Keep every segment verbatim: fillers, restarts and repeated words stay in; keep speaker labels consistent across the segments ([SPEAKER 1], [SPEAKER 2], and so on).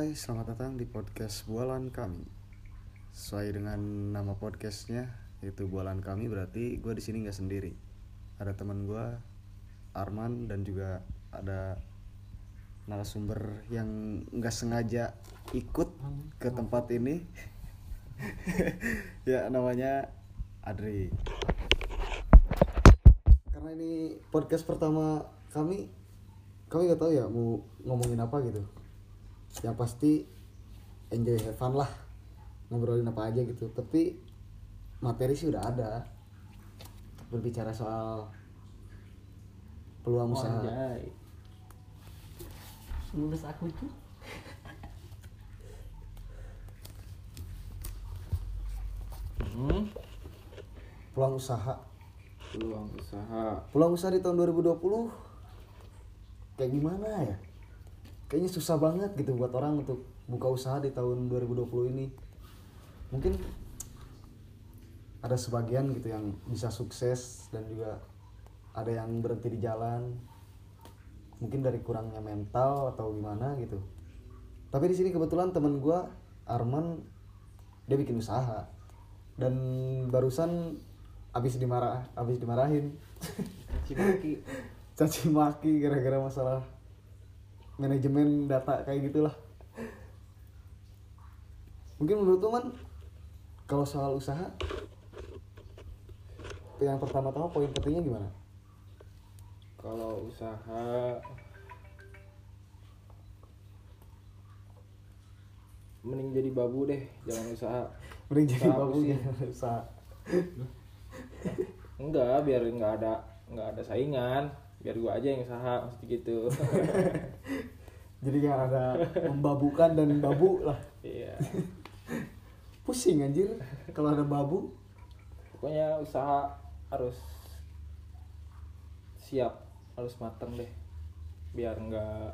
[SPEAKER 1] Hai, selamat datang di podcast Bualan Kami. Sesuai dengan nama podcastnya, yaitu Bualan Kami, berarti gue di sini nggak sendiri. Ada teman gue, Arman, dan juga ada narasumber yang nggak sengaja ikut ke tempat ini. Ya, namanya Adri. Karena ini podcast pertama kami, kami nggak tahu ya mau ngomongin apa gitu. Yang pasti enjoy, have fun lah, ngobrolin apa aja gitu. Tapi materi sih udah ada, berbicara soal peluang usaha.
[SPEAKER 2] Lulus aku itu
[SPEAKER 1] hmm. peluang usaha
[SPEAKER 3] peluang usaha
[SPEAKER 1] peluang usaha di tahun dua ribu dua puluh kayak gimana ya? Kayaknya susah banget gitu buat orang untuk buka usaha di tahun dua ribu dua puluh ini. Mungkin ada sebagian gitu yang bisa sukses dan juga ada yang berhenti di jalan. Mungkin dari kurangnya mental atau gimana gitu. Tapi di sini kebetulan teman gue Arman, dia bikin usaha dan barusan abis dimarah, abis dimarahin,
[SPEAKER 3] caci maki
[SPEAKER 1] caci maki gara-gara masalah manajemen data kayak gitulah. Mungkin menurut teman kalau soal usaha, yang pertama-tama poin pentingnya gimana?
[SPEAKER 3] Kalau usaha mending jadi babu deh, jangan usaha.
[SPEAKER 1] Mending jadi
[SPEAKER 3] Usaha
[SPEAKER 1] babu
[SPEAKER 3] sih.
[SPEAKER 1] jangan usaha.
[SPEAKER 3] Enggak, biar nggak ada nggak ada saingan, biar gua aja yang usaha, mesti gitu.
[SPEAKER 1] Jadi yang ada membabukan dan babu lah.
[SPEAKER 3] Iya.
[SPEAKER 1] Pusing anjir kalau ada babu.
[SPEAKER 3] Pokoknya usaha harus siap, harus matang deh, biar nggak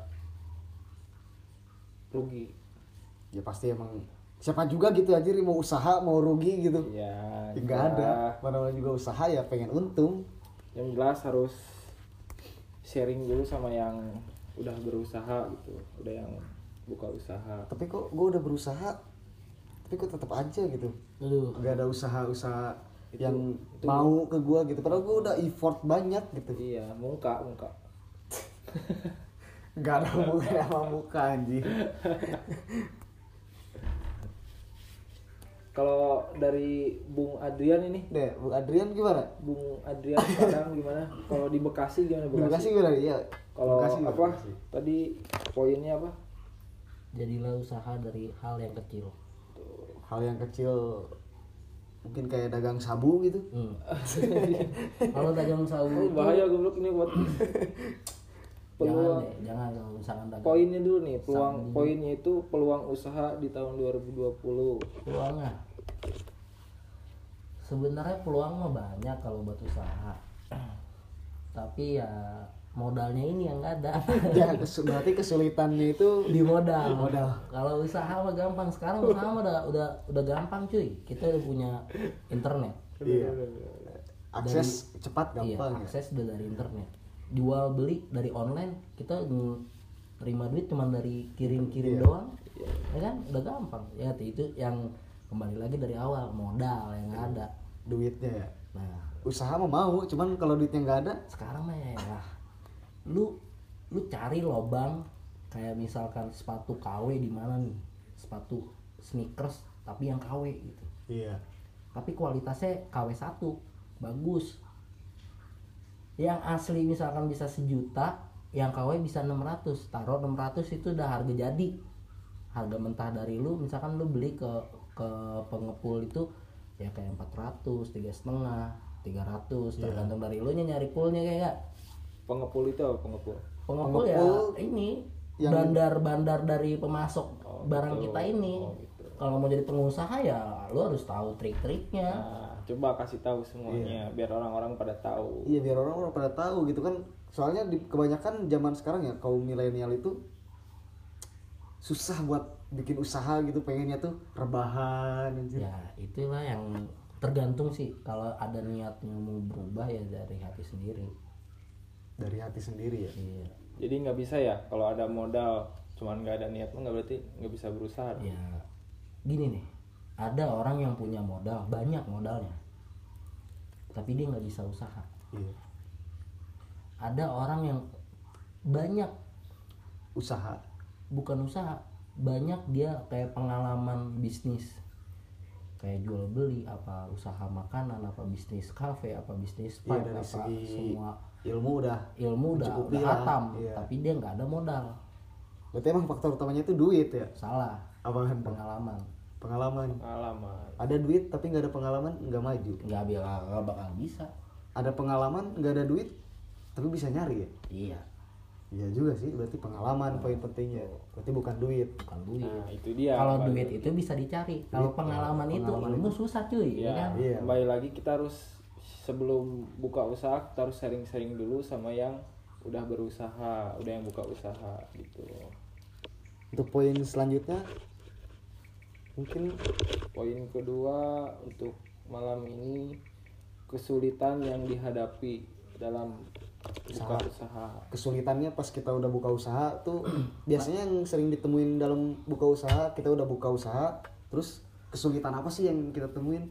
[SPEAKER 3] rugi.
[SPEAKER 1] Ya pasti emang siapa juga gitu anjir mau usaha mau rugi gitu.
[SPEAKER 3] Iya.
[SPEAKER 1] Enggak ada. Mana-mana juga usaha ya pengen untung.
[SPEAKER 3] Yang jelas harus sharing dulu sama yang udah berusaha gitu, udah yang buka usaha.
[SPEAKER 1] Tapi kok gue udah berusaha, tapi kok tetap aja gitu.
[SPEAKER 2] Aduh.
[SPEAKER 1] Gak ada usaha-usaha
[SPEAKER 3] Itu-
[SPEAKER 1] yang
[SPEAKER 3] itu-
[SPEAKER 1] mau ke gue gitu. Padahal gue udah effort banyak gitu.
[SPEAKER 3] Iya, muka muka.
[SPEAKER 1] Gak ada muka sama muka anjing.
[SPEAKER 3] Kalau dari Bung Adrian ini,
[SPEAKER 1] Deh, Bu Adrian gimana?
[SPEAKER 3] Bung Adrian Padang gimana? Kalau di Bekasi gimana
[SPEAKER 1] Terima kasih gimana? Iya.
[SPEAKER 3] Kalau
[SPEAKER 1] Bekasi gimana?
[SPEAKER 3] apa?
[SPEAKER 1] Bekasi.
[SPEAKER 3] Tadi poinnya apa?
[SPEAKER 2] Jadilah usaha dari hal yang kecil.
[SPEAKER 1] Hal yang kecil mungkin kayak dagang sabu gitu.
[SPEAKER 2] Hmm. Kalau dagang sabu
[SPEAKER 3] Oh,
[SPEAKER 2] itu,
[SPEAKER 3] bahaya goblok ini buat
[SPEAKER 2] jangan
[SPEAKER 3] peluang.
[SPEAKER 2] deh, jangan kalau misalkan dagang.
[SPEAKER 3] Poinnya dulu nih, peluang
[SPEAKER 2] Sabu.
[SPEAKER 3] poinnya itu peluang usaha di tahun dua ribu dua puluh.
[SPEAKER 2] Peluangnya sebenarnya peluang mah banyak kalau buat usaha. Tapi ya modalnya ini yang nggak ada.
[SPEAKER 1] Ya kes- berarti kesulitannya itu
[SPEAKER 2] Di modal.
[SPEAKER 1] Modal.
[SPEAKER 2] Kalau usaha mah gampang. Sekarang usaha mah udah udah udah gampang cuy. Kita udah punya internet.
[SPEAKER 1] Iya. Akses cepat
[SPEAKER 2] Iya,
[SPEAKER 1] gampang ya.
[SPEAKER 2] akses udah dari internet. Jual beli dari online, kita ng- terima duit cuma dari kirim-kirim
[SPEAKER 1] Iya.
[SPEAKER 2] doang. Ya kan udah gampang. Ya itu yang kembali lagi dari awal, modal yang nggak ada.
[SPEAKER 1] Duitnya ya.
[SPEAKER 2] Nah,
[SPEAKER 1] Usaha mah mau, cuman kalau duitnya nggak ada,
[SPEAKER 2] sekarang mah ya lah. Lu lu cari lobang kayak misalkan sepatu K W di mana nih? Sepatu sneakers tapi yang K W gitu.
[SPEAKER 1] iya.
[SPEAKER 2] Tapi kualitasnya K W satu bagus. Yang asli misalkan bisa sejuta, yang K W bisa enam ratus. Taruh enam ratus itu udah harga jadi. Harga mentah dari lu, misalkan lu beli ke ke pengepul itu ya kayak empat ratus, tiga setengah, tiga ratus,
[SPEAKER 1] Iya.
[SPEAKER 2] tergantung dari lu nya nyari poolnya kayak gak.
[SPEAKER 3] Pengepul itu apa pengepul?
[SPEAKER 2] Pengepul ya
[SPEAKER 1] Pengepul
[SPEAKER 2] ini
[SPEAKER 1] yang-
[SPEAKER 2] bandar-bandar dari pemasok
[SPEAKER 3] Oh,
[SPEAKER 2] barang
[SPEAKER 3] gitu.
[SPEAKER 2] kita ini.
[SPEAKER 3] Oh, gitu.
[SPEAKER 2] Kalau mau jadi pengusaha ya lu harus tahu trik-triknya.
[SPEAKER 3] Nah, coba kasih tahu semuanya biar orang-orang pada tahu.
[SPEAKER 1] Iya biar orang-orang pada tahu gitu kan. Soalnya di kebanyakan zaman sekarang ya kaum milenial itu susah buat bikin usaha gitu, pengennya tuh rebahan anjir.
[SPEAKER 2] Ya itulah yang tergantung sih, kalau ada niatnya mau berubah ya dari hati sendiri.
[SPEAKER 1] dari hati sendiri ya.
[SPEAKER 2] Iya.
[SPEAKER 3] Jadi nggak bisa ya kalau ada modal cuman nggak ada niat mah nggak berarti nggak bisa berusaha.
[SPEAKER 2] Ya gini nih, ada orang yang punya modal, banyak modalnya, tapi dia nggak bisa usaha.
[SPEAKER 1] Iya.
[SPEAKER 2] Ada orang yang banyak
[SPEAKER 1] Usaha.
[SPEAKER 2] bukan usaha, banyak dia kayak pengalaman bisnis, kayak jual beli, apa usaha makanan, apa bisnis kafe, apa bisnis
[SPEAKER 1] Iya,
[SPEAKER 2] spa,
[SPEAKER 1] dari
[SPEAKER 2] apa
[SPEAKER 1] segi
[SPEAKER 2] semua
[SPEAKER 1] ilmu udah
[SPEAKER 2] ilmu udah,
[SPEAKER 1] mencukupi
[SPEAKER 2] udah
[SPEAKER 1] lah.
[SPEAKER 2] hatam,
[SPEAKER 1] Iya.
[SPEAKER 2] tapi dia nggak ada modal.
[SPEAKER 1] Berarti emang faktor utamanya itu duit ya?
[SPEAKER 2] Salah,
[SPEAKER 1] Apaan?
[SPEAKER 2] pengalaman.
[SPEAKER 1] Pengalaman.
[SPEAKER 3] Pengalaman.
[SPEAKER 1] Ada duit tapi nggak ada pengalaman, nggak maju.
[SPEAKER 2] Nggak bilang nggak bakal bisa.
[SPEAKER 1] Ada pengalaman nggak ada duit tapi bisa nyari ya?
[SPEAKER 2] Iya,
[SPEAKER 1] Iya juga sih, berarti pengalaman poin pentingnya. Berarti bukan duit.
[SPEAKER 2] bukan duit.
[SPEAKER 3] Nah, itu dia.
[SPEAKER 2] Kalau
[SPEAKER 3] Kembali
[SPEAKER 2] duit
[SPEAKER 3] lagi.
[SPEAKER 2] itu bisa dicari. Kalau
[SPEAKER 1] Duit,
[SPEAKER 2] pengalaman,
[SPEAKER 1] ya,
[SPEAKER 2] itu
[SPEAKER 1] pengalaman
[SPEAKER 2] ilmu
[SPEAKER 1] itu.
[SPEAKER 2] susah cuy, ya
[SPEAKER 3] Ya,
[SPEAKER 2] kan?
[SPEAKER 1] Iya.
[SPEAKER 3] kembali lagi kita harus sebelum buka usaha kita harus sharing-sharing dulu sama yang udah berusaha, udah yang buka usaha gitu.
[SPEAKER 1] Untuk poin selanjutnya mungkin
[SPEAKER 3] Poin kedua untuk malam ini kesulitan yang dihadapi dalam buka
[SPEAKER 1] Usaha.
[SPEAKER 3] usaha.
[SPEAKER 1] kesulitannya pas kita udah buka usaha tuh biasanya yang sering ditemuin dalam buka usaha, kita udah buka usaha, terus kesulitan apa sih yang kita temuin?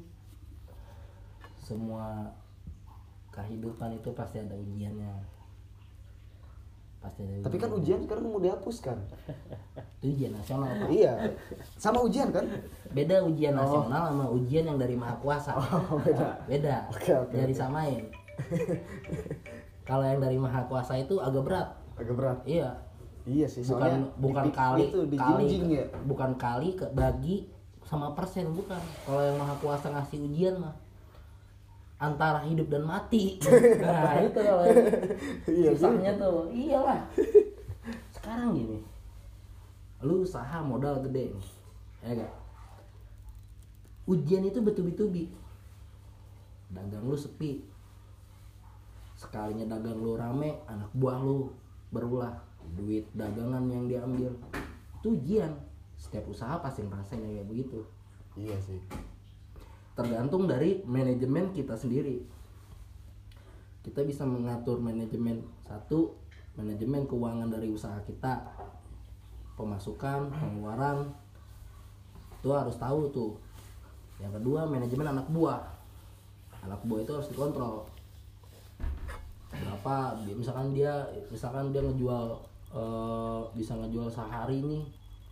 [SPEAKER 2] Semua kehidupan itu pasti ada ujiannya. Pasti ada
[SPEAKER 1] Tapi kan ujian sekarang mau dihapuskan.
[SPEAKER 2] Itu ujian nasional, Pak.
[SPEAKER 1] Iya, sama ujian kan?
[SPEAKER 2] Beda ujian nasional sama ujian yang dari Maha Kuasa.
[SPEAKER 1] Oh, beda.
[SPEAKER 2] Beda.
[SPEAKER 1] Oke, oke,
[SPEAKER 2] Jadi
[SPEAKER 1] oke.
[SPEAKER 2] samain. Kalau yang dari Maha Kuasa itu agak berat.
[SPEAKER 1] Agak berat.
[SPEAKER 2] Iya.
[SPEAKER 1] Iya sih,
[SPEAKER 2] Bukan
[SPEAKER 1] soalnya
[SPEAKER 2] bukan
[SPEAKER 1] di-
[SPEAKER 2] kali
[SPEAKER 1] itu di
[SPEAKER 2] kali
[SPEAKER 1] jinjing ya.
[SPEAKER 2] bukan kali ke bagi sama persen, bukan. Kalau yang Maha Kuasa ngasih ujian mah antara hidup dan mati. Nah, itu kalau yang
[SPEAKER 1] Iya,
[SPEAKER 2] susahnya tuh. Iyalah. Sekarang gini. Lu usaha modal gede nih. Ya gak? Ujian itu bertubi-tubi. Dagang lu sepi. Sekalinya dagang lu rame, anak buah lu berulah. Duit dagangan yang diambil. Itu ujian. Setiap usaha pasti ngerasain kayak begitu.
[SPEAKER 1] Iya sih.
[SPEAKER 2] Tergantung dari manajemen kita sendiri. Kita bisa mengatur manajemen satu, manajemen keuangan dari usaha kita, pemasukan, pengeluaran, itu harus tahu tuh. Yang kedua, manajemen anak buah. Anak buah itu harus dikontrol. Berapa? Misalkan dia, misalkan dia ngejual, eh, bisa ngejual sehari nih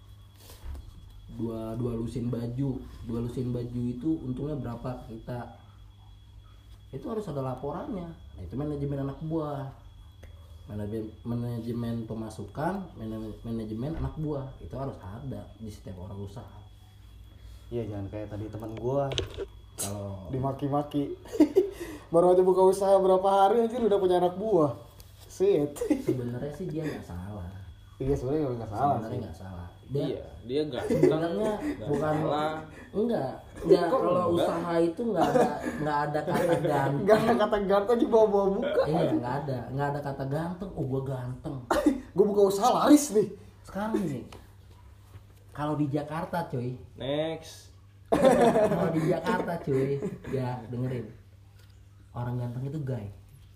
[SPEAKER 2] dua dua lusin baju dua lusin baju itu untungnya berapa ke kita, itu harus ada laporannya. Nah, itu manajemen anak buah. Manajemen manajemen pemasukan, manajemen, manajemen anak buah itu harus ada di setiap orang usaha.
[SPEAKER 1] Iya, jangan kayak tadi teman gua
[SPEAKER 2] Kalau
[SPEAKER 1] dimaki-maki. Baru aja buka usaha berapa hari aja udah punya anak buah. Shit.
[SPEAKER 2] sebenarnya sih dia nggak salah,
[SPEAKER 1] Iya, sebenarnya nggak salah
[SPEAKER 2] sebenarnya
[SPEAKER 1] sih.
[SPEAKER 2] nggak salah. Dia
[SPEAKER 3] Iya, dia enggak
[SPEAKER 2] sebenarnya bukan enggak enggak
[SPEAKER 1] Kok
[SPEAKER 2] kalau
[SPEAKER 1] enggak?
[SPEAKER 2] usaha itu enggak ada enggak ada kata ganteng.
[SPEAKER 1] Enggak ada kata ganteng di bawah-bawah muka.
[SPEAKER 2] Iya, enggak ada enggak ada kata ganteng. Oh, gua ganteng.
[SPEAKER 1] Gua buka usaha laris nih.
[SPEAKER 2] Sekarang nih, kalau di Jakarta cuy,
[SPEAKER 3] next.
[SPEAKER 2] kalau di Jakarta cuy, ya dengerin, orang ganteng itu gay.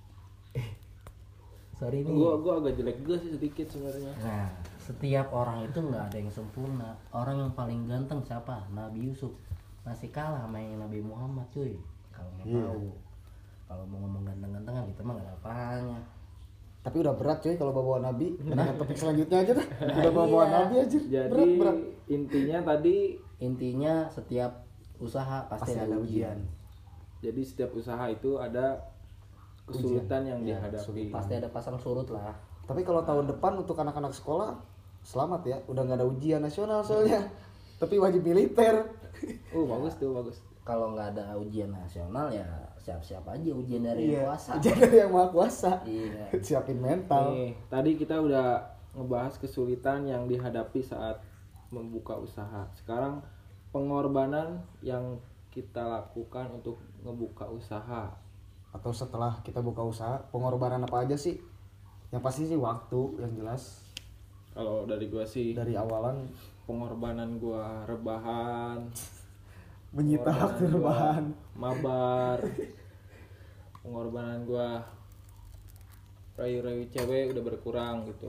[SPEAKER 2] Sorry nih.
[SPEAKER 3] Gua gua agak jelek juga sih sedikit sebenarnya.
[SPEAKER 2] Nah, setiap orang itu nggak ada yang sempurna. Orang yang paling ganteng siapa? Nabi Yusuf. Masih kalah sama yang Nabi Muhammad cuy. Kalau mau
[SPEAKER 1] Iya.
[SPEAKER 2] tahu, kalau mau ngomong ganteng-gantengan kita mah nggak ada apanya.
[SPEAKER 1] Tapi udah berat cuy kalau bawa nabi. Nah, topik selanjutnya aja dah. Udah bawa
[SPEAKER 2] Iya.
[SPEAKER 1] nabi aja.
[SPEAKER 3] Jadi
[SPEAKER 1] Berat berat.
[SPEAKER 3] intinya tadi
[SPEAKER 2] Intinya setiap usaha pasti,
[SPEAKER 1] Pasti ada ujian.
[SPEAKER 3] jadi setiap usaha itu ada kesulitan yang
[SPEAKER 1] Ya,
[SPEAKER 3] dihadapi.
[SPEAKER 1] kesulitan.
[SPEAKER 2] Pasti ada pasang surut lah.
[SPEAKER 1] Tapi kalau tahun depan untuk anak-anak sekolah selamat ya, udah nggak ada ujian nasional soalnya. Tapi wajib militer.
[SPEAKER 3] Oh, bagus tuh, bagus.
[SPEAKER 2] Kalau nggak ada ujian nasional ya siap-siap aja ujian dari
[SPEAKER 1] Iya.
[SPEAKER 2] yang kuasa.
[SPEAKER 1] Ujian dari yang maha kuasa.
[SPEAKER 2] Iya.
[SPEAKER 1] Siapin mental.
[SPEAKER 3] Nih, tadi kita udah ngebahas kesulitan yang dihadapi saat membuka usaha. Sekarang pengorbanan yang kita lakukan untuk ngebuka usaha.
[SPEAKER 1] Atau setelah kita buka usaha, pengorbanan apa aja sih? Yang pasti sih waktu yang jelas.
[SPEAKER 3] Kalau dari gua sih
[SPEAKER 1] Dari awalan
[SPEAKER 3] pengorbanan gua rebahan,
[SPEAKER 1] menyita
[SPEAKER 3] pengorbanan
[SPEAKER 1] waktu
[SPEAKER 3] gua
[SPEAKER 1] rebahan.
[SPEAKER 3] mabar, pengorbanan gua rayu-rayu cewek udah berkurang gitu.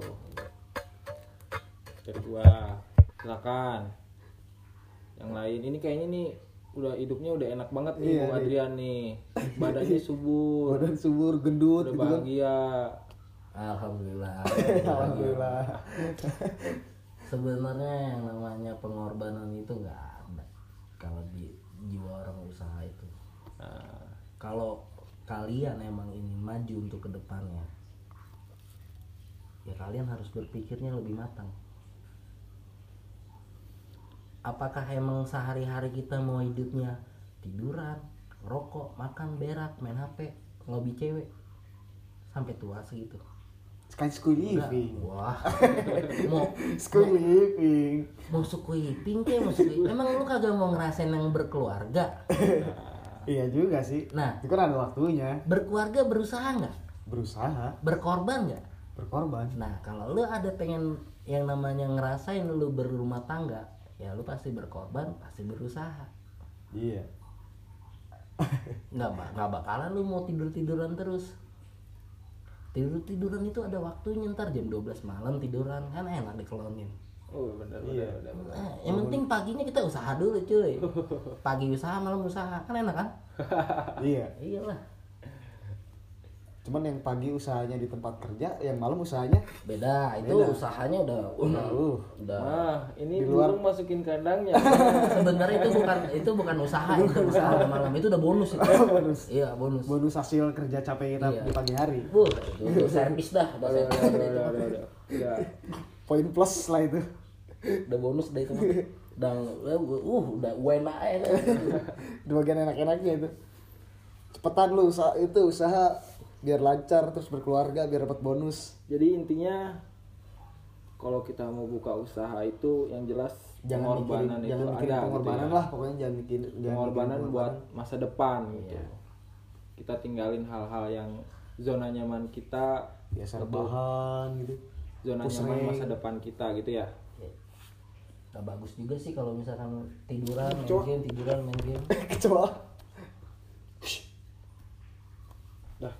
[SPEAKER 3] Dari gua, silakan. Yang lain ini kayaknya nih udah hidupnya udah enak banget nih
[SPEAKER 1] Iya,
[SPEAKER 3] Bung
[SPEAKER 1] iya.
[SPEAKER 3] Adrian nih. Badannya subur,
[SPEAKER 1] Badan subur, gendut
[SPEAKER 3] udah
[SPEAKER 1] gitu kan.
[SPEAKER 3] bahagia.
[SPEAKER 2] Alhamdulillah.
[SPEAKER 1] Alhamdulillah.
[SPEAKER 2] Sebenarnya yang namanya pengorbanan itu nggak ada kalau di jiwa orang usaha itu.
[SPEAKER 3] Nah,
[SPEAKER 2] Kalau kalian emang ingin maju untuk kedepannya, ya kalian harus berpikirnya lebih matang. Apakah emang sehari-hari kita mau hidupnya tiduran, rokok, makan, berak, main H P, ngobi cewek sampai tua segitu?
[SPEAKER 1] Sekali school
[SPEAKER 2] Enggak.
[SPEAKER 1] living.
[SPEAKER 2] Wah. mau
[SPEAKER 1] School living.
[SPEAKER 2] mau sukuiping ke mau sukuiping. Emang lu kagak mau ngerasain yang berkeluarga?
[SPEAKER 1] Iya juga sih.
[SPEAKER 2] Nah.
[SPEAKER 1] Itu kan ada waktunya.
[SPEAKER 2] Berkeluarga berusaha nggak?
[SPEAKER 1] Berusaha,
[SPEAKER 2] Berkorban nggak?
[SPEAKER 1] berkorban.
[SPEAKER 2] Nah kalau lu ada pengen yang namanya ngerasain lu berumah tangga, ya lu pasti berkorban, pasti berusaha.
[SPEAKER 1] Iya.
[SPEAKER 2] Nggak bak nggak bakalan lu mau tidur tiduran terus. Tidur tiduran itu ada waktunya, ntar jam dua belas malam tiduran kan enak dikelonin.
[SPEAKER 3] oh benar
[SPEAKER 1] Iya.
[SPEAKER 3] benar benar.
[SPEAKER 2] Nah, yang penting paginya kita usaha dulu cuy. Pagi usaha, malam usaha, kan enak kan?
[SPEAKER 1] Iya.
[SPEAKER 2] Iyalah.
[SPEAKER 1] Cuman yang pagi usahanya di tempat kerja, yang malam usahanya
[SPEAKER 2] Beda, itu
[SPEAKER 1] Beda.
[SPEAKER 2] usahanya udah udah,
[SPEAKER 1] uh,
[SPEAKER 2] udah.
[SPEAKER 3] Nah, ini
[SPEAKER 1] Di luar-
[SPEAKER 3] burung masukin kandangnya.
[SPEAKER 2] Sebenarnya itu bukan itu bukan usaha, itu usaha malam itu udah bonus itu.
[SPEAKER 1] bonus.
[SPEAKER 2] Iya, bonus.
[SPEAKER 1] Bonus hasil kerja capek kita
[SPEAKER 2] Iya.
[SPEAKER 1] di pagi hari.
[SPEAKER 2] Bu, itu, itu servis dah, udah
[SPEAKER 3] Udah,
[SPEAKER 2] servis
[SPEAKER 3] udah,
[SPEAKER 2] dah
[SPEAKER 3] udah,
[SPEAKER 2] itu.
[SPEAKER 3] udah, udah, udah. Udah.
[SPEAKER 1] Poin plus lah itu.
[SPEAKER 2] Udah bonus dah itu. Dan uh udah enak aja.
[SPEAKER 1] Di bagian enak-enaknya itu. Cepetan lu usaha itu usaha biar lancar terus berkeluarga biar dapat bonus.
[SPEAKER 3] Jadi intinya kalau kita mau buka usaha itu yang jelas
[SPEAKER 1] Jangan
[SPEAKER 3] pengorbanan
[SPEAKER 1] mikirin,
[SPEAKER 3] itu
[SPEAKER 1] jangan mikirin
[SPEAKER 3] ada
[SPEAKER 1] pengorbanan
[SPEAKER 3] gitu ya.
[SPEAKER 1] lah, pokoknya jangan mikirin jangan
[SPEAKER 3] Pengorbanan
[SPEAKER 1] mikirin
[SPEAKER 3] buat masa depan gitu.
[SPEAKER 2] Iya.
[SPEAKER 3] Kita tinggalin hal-hal yang zona nyaman kita
[SPEAKER 1] biasa
[SPEAKER 3] untuk
[SPEAKER 1] rebahan gitu.
[SPEAKER 3] zona
[SPEAKER 1] Pusing.
[SPEAKER 3] nyaman masa depan kita gitu ya.
[SPEAKER 2] Gak bagus juga sih kalau misalkan tiduran, main
[SPEAKER 1] Cuk.
[SPEAKER 2] game, tiduran, main game.
[SPEAKER 1] Coba.
[SPEAKER 3] Dah.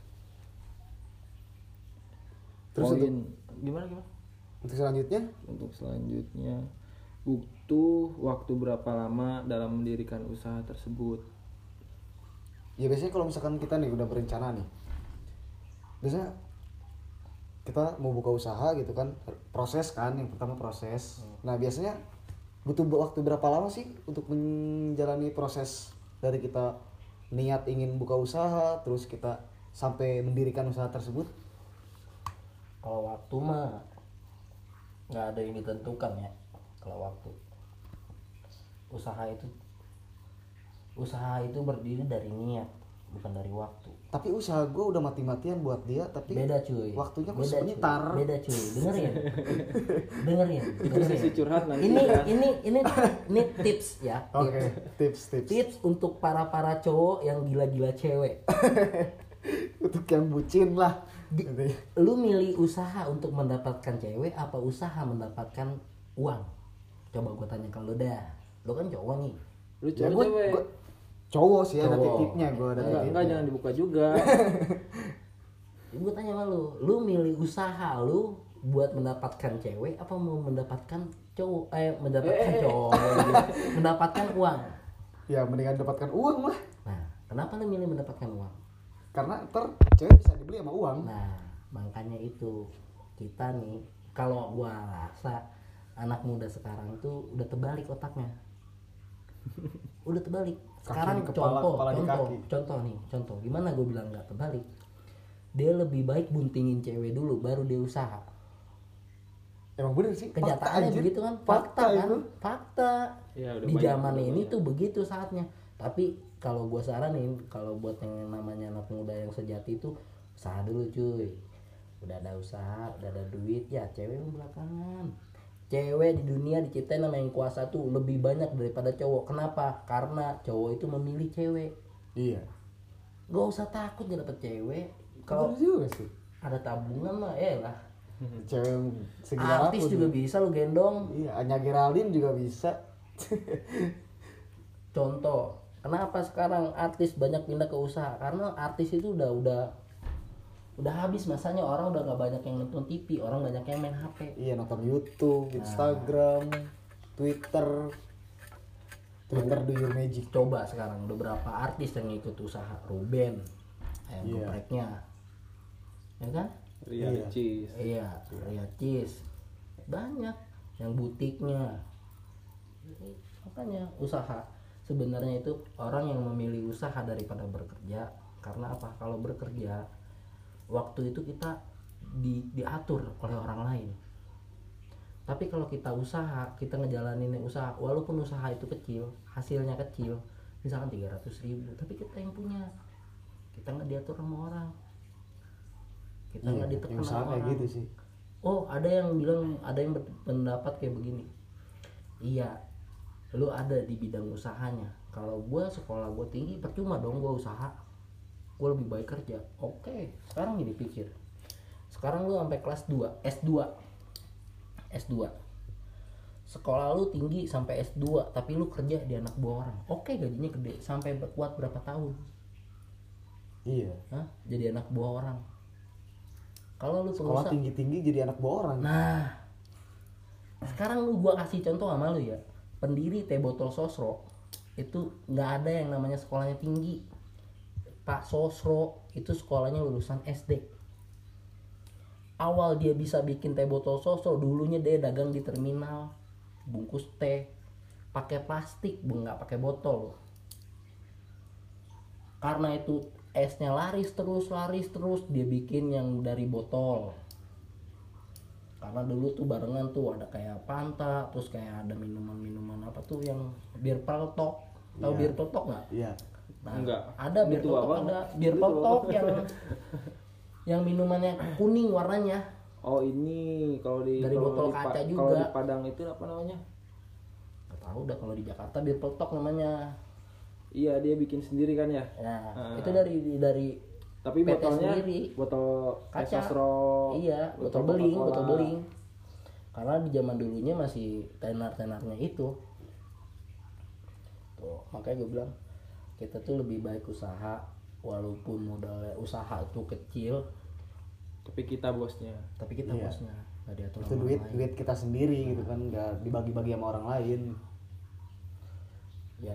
[SPEAKER 1] Terus
[SPEAKER 3] Poin
[SPEAKER 1] untuk,
[SPEAKER 3] gimana gimana?
[SPEAKER 1] untuk selanjutnya
[SPEAKER 3] Untuk selanjutnya butuh waktu berapa lama dalam mendirikan usaha tersebut?
[SPEAKER 1] ya biasanya kalau misalkan kita nih udah berencana nih, biasanya kita mau buka usaha gitu kan, proses kan yang pertama proses. Nah biasanya butuh waktu berapa lama sih untuk menjalani proses dari kita niat ingin buka usaha terus kita sampai mendirikan usaha tersebut?
[SPEAKER 2] Kalau waktu mah nggak ada yang ditentukan ya. Kalau waktu usaha itu usaha itu berdiri dari niat, bukan dari waktu.
[SPEAKER 1] Tapi usaha gue udah mati-matian buat dia, tapi
[SPEAKER 2] Beda cuy.
[SPEAKER 1] waktunya kok
[SPEAKER 2] beda
[SPEAKER 1] sebentar.
[SPEAKER 2] Cuy. Beda cuy. Dengerin. Dengerin.
[SPEAKER 3] Itu sesi
[SPEAKER 2] dengerin.
[SPEAKER 3] curhat nanti
[SPEAKER 2] Ini
[SPEAKER 3] ya.
[SPEAKER 2] ini ini ini tips ya.
[SPEAKER 1] Oke,
[SPEAKER 2] Tips.
[SPEAKER 1] tips tips
[SPEAKER 2] Tips untuk para-para cowok yang gila-gila cewek.
[SPEAKER 1] untuk yang bucin lah.
[SPEAKER 2] Di- Lu milih usaha untuk mendapatkan cewek apa usaha mendapatkan uang? Coba gue tanya ke lu dah. Lu kan cowok nih.
[SPEAKER 3] Lu
[SPEAKER 1] Ya,
[SPEAKER 3] cowok
[SPEAKER 1] gua-
[SPEAKER 3] cewek.
[SPEAKER 1] gua- cowok sih ada
[SPEAKER 2] Cowok.
[SPEAKER 1] titiknya, gue ada
[SPEAKER 3] Enggak,
[SPEAKER 1] titiknya.
[SPEAKER 3] enggak jangan dibuka juga.
[SPEAKER 2] Gue tanya sama lu, lu milih usaha lu buat mendapatkan cewek apa mau mendapatkan cowok eh mendapatkan
[SPEAKER 3] Eh, eh, eh.
[SPEAKER 2] cowok mendapatkan uang.
[SPEAKER 1] Ya mendingan dapatkan uang lah,
[SPEAKER 2] Nah, kenapa lu milih mendapatkan uang?
[SPEAKER 1] karena ntar cewek bisa dibeli sama uang.
[SPEAKER 2] Nah, makanya itu kita nih kalau gua rasa anak muda sekarang tuh udah terbalik otaknya. Udah terbalik. Sekarang
[SPEAKER 1] Kaki di kepala,
[SPEAKER 2] contoh,
[SPEAKER 1] kepala di
[SPEAKER 2] contoh,
[SPEAKER 1] kaki.
[SPEAKER 2] contoh nih, contoh. Gimana gue bilang nggak terbalik? Dia lebih baik buntingin cewek dulu, baru dia usaha.
[SPEAKER 1] Emang bener sih, fakta
[SPEAKER 2] Kenyataannya
[SPEAKER 1] anjir.
[SPEAKER 2] begitu kan?
[SPEAKER 1] Fakta
[SPEAKER 2] Fakta kan?
[SPEAKER 1] itu.
[SPEAKER 2] Fakta.
[SPEAKER 3] Ya, udah
[SPEAKER 2] Di
[SPEAKER 3] banyak,
[SPEAKER 2] zaman
[SPEAKER 3] udah
[SPEAKER 2] ini
[SPEAKER 3] banyak.
[SPEAKER 2] tuh begitu saatnya. Tapi kalau gue saranin, kalau buat yang namanya anak muda yang sejati itu usaha dulu cuy. Udah ada usaha, udah ada duit, ya cewek belakangan. Cewek di dunia diciptain sama yang kuasa tuh lebih banyak daripada cowok. Kenapa? Karena cowok itu memilih cewek.
[SPEAKER 1] Iya.
[SPEAKER 2] Gak usah takut dia dapet cewek. Kalau
[SPEAKER 1] Bener juga sih.
[SPEAKER 2] ada tabungan mah eh lah.
[SPEAKER 1] Cewek yang segila
[SPEAKER 2] Artis
[SPEAKER 1] apapun.
[SPEAKER 2] juga bisa lo gendong.
[SPEAKER 1] Iya, Anya Geraldine juga bisa.
[SPEAKER 2] Contoh, kenapa sekarang artis banyak pindah ke usaha? Karena artis itu udah udah udah habis masanya, orang udah gak banyak yang nonton T V, orang banyak yang main H P.
[SPEAKER 1] Iya, nonton YouTube, Instagram, Twitter. Twitter do your magic.
[SPEAKER 2] Coba sekarang beberapa artis yang ikut usaha, Ruben ayam
[SPEAKER 1] Iya.
[SPEAKER 2] gepreknya, ya kan?
[SPEAKER 3] Ria
[SPEAKER 1] Iya.
[SPEAKER 3] Ricis.
[SPEAKER 2] Iya, Ria Cheese. Banyak yang butiknya. Makanya usaha sebenarnya itu orang yang memilih usaha daripada bekerja. Karena apa? Kalau bekerja, waktu itu kita di, diatur oleh orang lain. Tapi kalau kita usaha, kita ngejalanin usaha, walaupun usaha itu kecil, hasilnya kecil, misalkan tiga ratus ribu, tapi kita yang punya. Kita nggak diatur sama orang. Kita
[SPEAKER 1] Iya,
[SPEAKER 2] nggak ditekan
[SPEAKER 1] yang usaha
[SPEAKER 2] sama
[SPEAKER 1] kayak
[SPEAKER 2] orang.
[SPEAKER 1] gitu sih.
[SPEAKER 2] Oh, ada yang bilang, ada yang berpendapat kayak begini. Iya, lu ada di bidang usahanya. Kalau gua sekolah gua tinggi, percuma dong gua usaha. Gua lebih baik kerja. Oke, sekarang gini pikir. Sekarang lu sampai kelas dua, S dua. S dua. Sekolah lu tinggi sampai S dua, tapi lu kerja di anak buah orang. Oke, gajinya gede. Sampai kuat berapa tahun?
[SPEAKER 1] Iya.
[SPEAKER 2] Hah? Jadi anak buah orang. Kalau lu
[SPEAKER 1] Sekolah
[SPEAKER 2] pengusaha,
[SPEAKER 1] tinggi-tinggi jadi anak buah orang.
[SPEAKER 2] nah, sekarang lu gua kasih contoh sama lu ya. Pendiri Teh Botol Sosro itu nggak ada yang namanya sekolahnya tinggi. Pak Sosro itu sekolahnya lulusan S D. Awal dia bisa bikin Teh Botol Sosro, dulunya dia dagang di terminal, bungkus teh pakai plastik, nggak pakai botol. Karena itu esnya laris terus, laris terus, dia bikin yang dari botol. Karena dulu tuh barengan tuh ada kayak Fanta, terus kayak ada minuman-minuman apa tuh yang bir peletok. Tahu
[SPEAKER 1] Iya.
[SPEAKER 2] bir peletok nggak?
[SPEAKER 1] Iya.
[SPEAKER 2] Nah,
[SPEAKER 3] Enggak.
[SPEAKER 2] ada bir
[SPEAKER 3] Itu
[SPEAKER 2] peletok,
[SPEAKER 3] apa?
[SPEAKER 2] ada bir
[SPEAKER 3] Itu
[SPEAKER 2] peletok
[SPEAKER 3] apa?
[SPEAKER 2] yang yang minumannya kuning warnanya.
[SPEAKER 3] Oh ini kalau di
[SPEAKER 2] Dari
[SPEAKER 3] kalau
[SPEAKER 2] botol
[SPEAKER 3] di Pa-
[SPEAKER 2] kaca juga.
[SPEAKER 3] Kalau di Padang itu apa namanya?
[SPEAKER 2] Nggak tahu udah, kalau di Jakarta bir peletok namanya.
[SPEAKER 3] Iya dia bikin sendiri kan ya.
[SPEAKER 2] Nah,
[SPEAKER 3] Ah.
[SPEAKER 2] itu dari dari
[SPEAKER 3] Tapi
[SPEAKER 2] P T
[SPEAKER 3] botolnya
[SPEAKER 2] sendiri.
[SPEAKER 3] botol
[SPEAKER 2] Kaca.
[SPEAKER 3] Sosro.
[SPEAKER 2] Iya, botol beling,
[SPEAKER 3] Coca-Cola.
[SPEAKER 2] botol beling. Karena di zaman dulunya masih tenar-tenarnya itu. Tuh, makanya gue bilang kita tuh lebih baik usaha, walaupun modalnya usaha itu kecil,
[SPEAKER 3] Tapi kita bosnya.
[SPEAKER 2] tapi kita
[SPEAKER 1] Iya.
[SPEAKER 2] bosnya nggak diatur
[SPEAKER 1] Itu
[SPEAKER 2] sama
[SPEAKER 1] duit
[SPEAKER 2] orang lain.
[SPEAKER 1] duit kita sendiri gitu kan, nggak dibagi-bagi sama orang lain.
[SPEAKER 2] Ya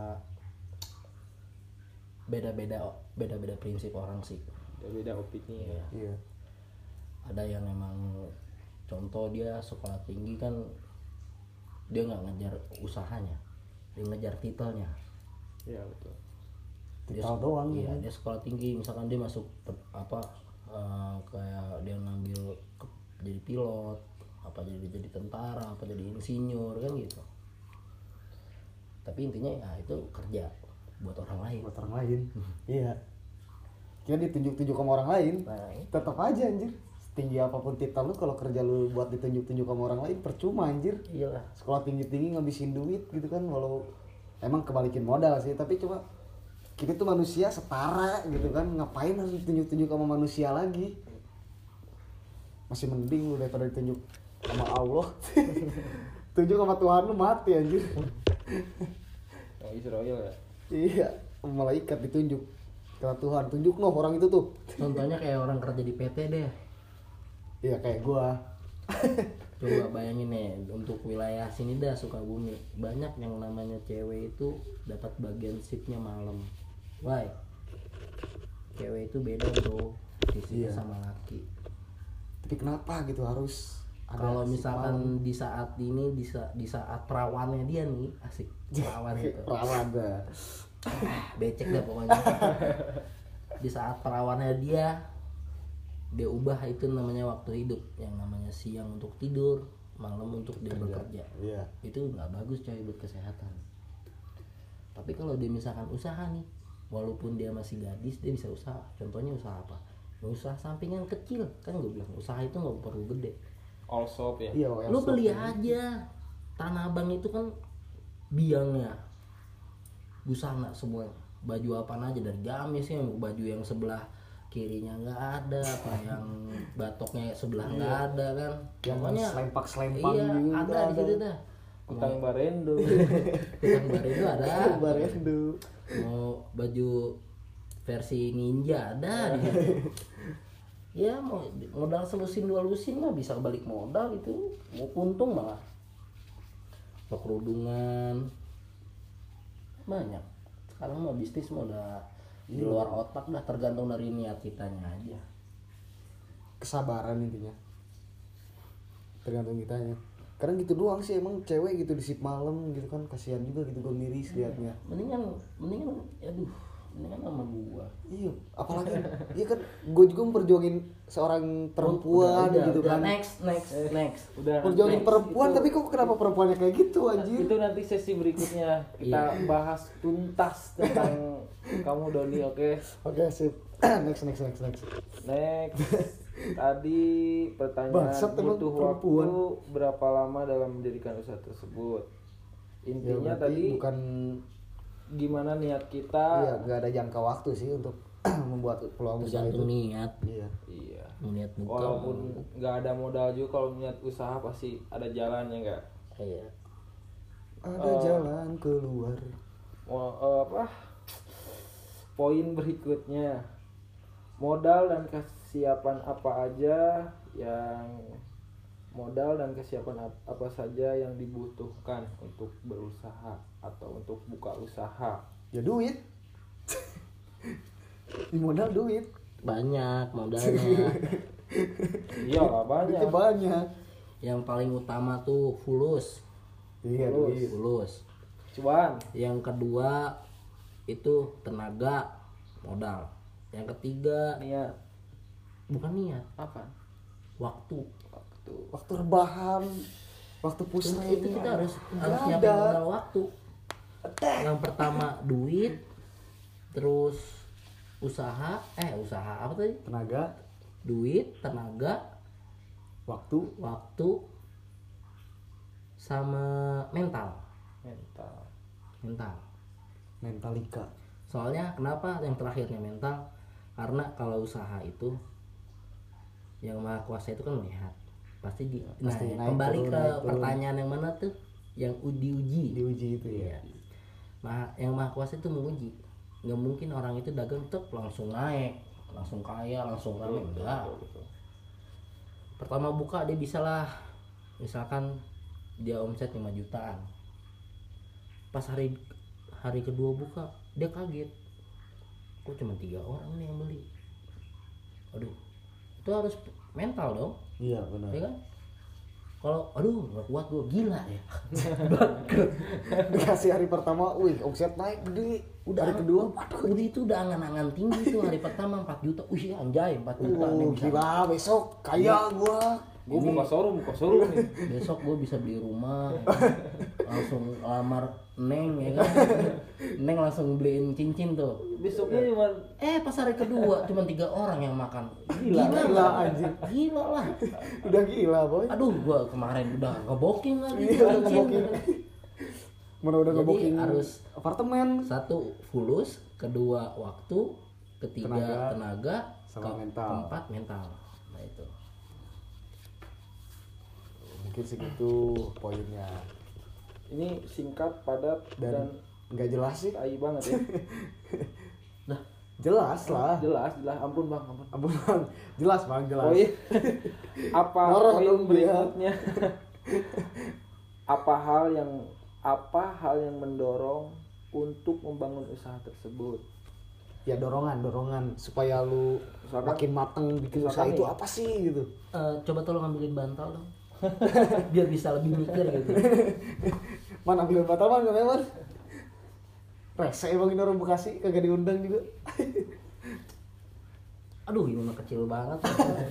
[SPEAKER 2] beda-beda beda-beda prinsip orang sih.
[SPEAKER 3] Beda opini ya.
[SPEAKER 2] Iya.
[SPEAKER 1] Iya.
[SPEAKER 2] Ada yang emang contoh dia sekolah tinggi kan, dia nggak ngejar usahanya, dia ngejar titelnya.
[SPEAKER 3] Iya betul.
[SPEAKER 2] Dia
[SPEAKER 1] Titel
[SPEAKER 2] sek-
[SPEAKER 1] doang
[SPEAKER 2] iya,
[SPEAKER 1] ya.
[SPEAKER 2] dia sekolah tinggi, misalkan dia masuk pe- apa eh, kayak dia ngambil ke- jadi pilot, apa jadi jadi tentara, apa jadi insinyur kan gitu. Tapi intinya ya itu kerja buat orang lain.
[SPEAKER 1] Buat orang lain. Iya. Kita ditunjuk-tunjuk sama orang lain.
[SPEAKER 2] Nah, itu.
[SPEAKER 1] Tetap aja anjir. Setinggi apapun titel lu, kalau kerja lu buat ditunjuk-tunjuk sama orang lain percuma anjir.
[SPEAKER 2] Iyalah.
[SPEAKER 1] Sekolah tinggi-tinggi ngabisin duit gitu kan, walau emang kebalikin modal sih, tapi cuma kita tuh manusia setara gitu kan, ngapain harus ditunjuk-tunjuk sama manusia lagi? Masih mending lu daripada ditunjuk sama Allah. Tunjuk sama Tuhan lu mati anjir.
[SPEAKER 3] Yang Israel ya.
[SPEAKER 1] Iya, malaikat ditunjuk. Kata Tuhan, tunjuk noh orang itu tuh.
[SPEAKER 2] Contohnya kayak orang kerja di P T deh.
[SPEAKER 1] Iya kayak gua.
[SPEAKER 2] Coba bayangin nih, untuk wilayah sini dah Sukabumi, banyak yang namanya cewek itu dapat bagian shiftnya malam. Why? Cewek itu beda bro, shiftnya
[SPEAKER 1] Iya.
[SPEAKER 2] sama laki.
[SPEAKER 1] Tapi kenapa gitu harus ada
[SPEAKER 2] Kalau
[SPEAKER 1] si
[SPEAKER 2] misalkan
[SPEAKER 1] malam?
[SPEAKER 2] di saat ini, di saat, di saat perawannya dia nih, asik perawan itu,
[SPEAKER 1] Perawan dah.
[SPEAKER 2] becek dah pokoknya. Di saat perawannya dia, dia ubah itu namanya waktu hidup, yang namanya siang untuk tidur, malam untuk dia bekerja.
[SPEAKER 1] Iya.
[SPEAKER 2] Itu nggak bagus coy buat kesehatan. Tapi kalau dia misalkan usaha nih, walaupun dia masih gadis, dia bisa usaha. Contohnya usaha apa? Usaha sampingan kecil, kan gue bilang usaha itu nggak perlu gede.
[SPEAKER 3] All shop ya.
[SPEAKER 1] Iya,
[SPEAKER 2] Lu
[SPEAKER 1] yang
[SPEAKER 2] beli
[SPEAKER 1] stop ini.
[SPEAKER 2] aja Tanah Abang itu kan biangnya, busana semua, baju apaan aja, dari gamis yang baju yang sebelah kirinya nggak ada, apa yang batoknya sebelah nggak ada kan,
[SPEAKER 1] Yang
[SPEAKER 2] pokoknya
[SPEAKER 1] selempak-selempang
[SPEAKER 2] iya
[SPEAKER 1] juga
[SPEAKER 2] ada di situ dah.
[SPEAKER 3] Kutang Barendo.
[SPEAKER 2] Tukang Barendo ada,
[SPEAKER 1] Barendo.
[SPEAKER 2] mau baju versi ninja ada di situ. Ya mau modal selusin dua lusin mah bisa balik modal itu, mau untung malah. Mau kerudungan banyak. Sekarang mah bisnis mah udah di luar otak, dah tergantung dari niat kitanya aja.
[SPEAKER 1] Kesabaran intinya tergantung kitanya. Karena gitu doang sih emang cewek gitu di sip malam gitu kan, kasihan juga gitu gue miris liatnya.
[SPEAKER 2] Mendingan mendingan aduh, mendingan sama gua.
[SPEAKER 1] Iya, apalagi iya kan gue juga memperjuangin seorang perempuan
[SPEAKER 2] Udah, udah,
[SPEAKER 1] gitu
[SPEAKER 2] udah.
[SPEAKER 1] kan.
[SPEAKER 2] Next next next.
[SPEAKER 3] Udah
[SPEAKER 1] Perjuangin
[SPEAKER 3] next.
[SPEAKER 1] perempuan
[SPEAKER 3] Itu-
[SPEAKER 1] tapi kok kenapa perempuannya kayak gitu anjir?
[SPEAKER 3] itu nanti sesi berikutnya kita
[SPEAKER 2] Iya.
[SPEAKER 3] bahas tuntas tentang kamu Doni. Oke,
[SPEAKER 1] Oke, sip. next next next next.
[SPEAKER 3] next. Tadi pertanyaan
[SPEAKER 1] Bangsat emang
[SPEAKER 3] butuh
[SPEAKER 1] perempuan.
[SPEAKER 3] waktu berapa lama dalam mendirikan usaha tersebut.
[SPEAKER 1] Ya
[SPEAKER 3] Intinya
[SPEAKER 1] berarti
[SPEAKER 3] tadi
[SPEAKER 1] bukan
[SPEAKER 3] gimana niat kita.
[SPEAKER 1] iya nggak ada jangka waktu sih untuk membuat peluang usaha itu.
[SPEAKER 2] Tergantung niat.
[SPEAKER 1] Iya.
[SPEAKER 3] Iya.
[SPEAKER 2] Niat buka.
[SPEAKER 3] Walaupun nggak ada modal juga, kalau niat usaha pasti ada jalannya nggak.
[SPEAKER 2] Iya.
[SPEAKER 1] Ada
[SPEAKER 3] Oh.
[SPEAKER 1] jalan keluar.
[SPEAKER 3] Mau eh, apa? Poin berikutnya, modal dan kesiapan apa aja yang modal dan kesiapan ap- apa saja yang dibutuhkan untuk berusaha atau untuk buka usaha.
[SPEAKER 1] Ya duit. Di modal duit.
[SPEAKER 2] Banyak modalnya.
[SPEAKER 3] Iya lah, banyak.
[SPEAKER 1] Duitnya banyak.
[SPEAKER 2] Yang paling utama tuh fulus.
[SPEAKER 1] Iya,
[SPEAKER 3] Terus.
[SPEAKER 1] duit.
[SPEAKER 2] Fulus.
[SPEAKER 3] Cuan.
[SPEAKER 2] Yang kedua itu tenaga, modal. Yang ketiga
[SPEAKER 3] Niat.
[SPEAKER 2] bukan niat,
[SPEAKER 3] Apa?
[SPEAKER 2] waktu.
[SPEAKER 3] Waktu.
[SPEAKER 1] Waktu rebahan, waktu
[SPEAKER 2] Terus
[SPEAKER 1] pusing
[SPEAKER 2] itu kita harus
[SPEAKER 1] nggak
[SPEAKER 2] harus nyiapin
[SPEAKER 1] ada.
[SPEAKER 2] modal waktu. Yang pertama duit, terus usaha, eh usaha apa tadi?
[SPEAKER 1] Tenaga,
[SPEAKER 2] Duit, tenaga,
[SPEAKER 1] waktu,
[SPEAKER 2] waktu, sama mental.
[SPEAKER 3] Mental.
[SPEAKER 2] Mental.
[SPEAKER 1] mentalika.
[SPEAKER 2] Soalnya kenapa yang terakhirnya mental? Karena kalau usaha itu yang maha kuasa itu kan melihat pasti di nah
[SPEAKER 1] Pasti naik
[SPEAKER 2] kembali
[SPEAKER 1] turun,
[SPEAKER 2] ke
[SPEAKER 1] naik turun.
[SPEAKER 2] pertanyaan yang mana tuh yang u- diuji
[SPEAKER 1] Diuji itu ya.
[SPEAKER 2] Iya. Maha, yang maha kuasa itu menguji. Nggak mungkin orang itu dagang tuh langsung naik, langsung kaya, langsung rame, enggak. Pertama buka dia bisa lah, misalkan dia omset lima jutaan, pas hari hari kedua buka dia kaget, kok cuma tiga orang nih yang beli. Aduh, itu harus mental dong,
[SPEAKER 1] Iya benar.
[SPEAKER 2] ya kan? Kalau aduh nggak kuat gue, gila ya.
[SPEAKER 1] Dikasih hari pertama, wih omset naik gede.
[SPEAKER 2] Udah
[SPEAKER 1] Hari kedua,
[SPEAKER 2] waduh, udah itu udah angan-angan tinggi tuh hari pertama empat juta. Wih anjay empat juta nih
[SPEAKER 1] uh,
[SPEAKER 2] bisa.
[SPEAKER 1] gila besok kaya gua.
[SPEAKER 3] Gue buka showroom, buka showroom nih.
[SPEAKER 2] Besok gue bisa beli rumah, langsung lamar Neng ya kan. Neng langsung beliin cincin tuh.
[SPEAKER 3] Besoknya cuma
[SPEAKER 2] Eh pas hari kedua cuma tiga orang yang makan.
[SPEAKER 1] Gila, gila,
[SPEAKER 2] lah.
[SPEAKER 1] anjing.
[SPEAKER 2] Gila lah.
[SPEAKER 1] Udah gila boy.
[SPEAKER 2] Aduh gua kemarin udah ngeboking lagi
[SPEAKER 1] Iya, udah
[SPEAKER 2] cincin.
[SPEAKER 1] ngeboking. Mana udah
[SPEAKER 2] Jadi
[SPEAKER 1] ngeboking
[SPEAKER 2] harus-
[SPEAKER 1] apartemen.
[SPEAKER 2] Satu fulus, kedua waktu, ketiga
[SPEAKER 1] Tenaga,
[SPEAKER 2] tenaga,
[SPEAKER 1] sama
[SPEAKER 2] ke-
[SPEAKER 1] mental.
[SPEAKER 2] keempat mental. Nah itu.
[SPEAKER 1] Mungkin segitu poinnya.
[SPEAKER 3] ini singkat, padat, dan,
[SPEAKER 1] Dan nggak jelas sih.
[SPEAKER 3] tai banget ya.
[SPEAKER 2] Nah,
[SPEAKER 1] Jelas lah.
[SPEAKER 3] Jelas, jelas. Ampun bang, ampun.
[SPEAKER 1] Ampun bang. Jelas bang, jelas.
[SPEAKER 3] Poin apa
[SPEAKER 1] Marah
[SPEAKER 3] poin
[SPEAKER 1] dong dia.
[SPEAKER 3] berikutnya? Apa hal yang apa hal yang mendorong untuk membangun usaha tersebut?
[SPEAKER 1] Ya dorongan, dorongan supaya lu
[SPEAKER 3] Misalkan-
[SPEAKER 1] makin mateng bikin usaha
[SPEAKER 3] misalkan
[SPEAKER 1] itu
[SPEAKER 3] nih.
[SPEAKER 1] apa sih gitu.
[SPEAKER 2] eh, coba tolong ambilin bantal dong. Biar bisa lebih mikir gitu.
[SPEAKER 1] Mana ambil batal man, gak man. Rese emang ini orang Bekasi kagak diundang juga.
[SPEAKER 2] Aduh ini mah kecil banget.